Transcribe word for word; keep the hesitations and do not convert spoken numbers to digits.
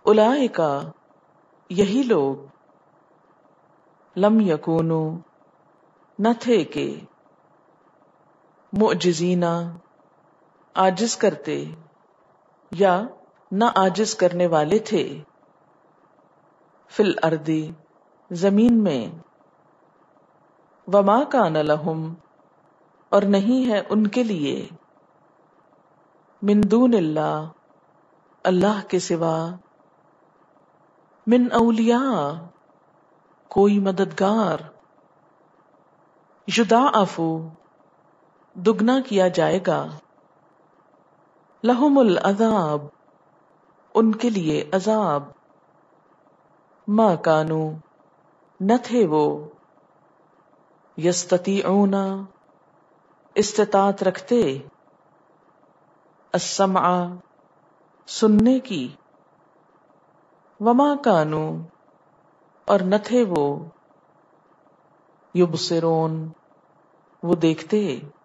اولئک یہی لوگ لم یکونو نہ تھے کہ معجزین عاجز کرتے یا نہ عاجز کرنے والے تھے فی الارض زمین میں وما کان لہم اور نہیں ہے ان کے لیے من دون اللہ اللہ کے سوا من اولیاء کوئی مددگار یضاعف دگنا کیا جائے گا لہم العذاب ان کے لیے عذاب ما کانو نہ تھے وہ یستطیعون استطاعت رکھتے السمع سننے کی وما کانو اور نہ تھے وہ یبصرون وہ دیکھتے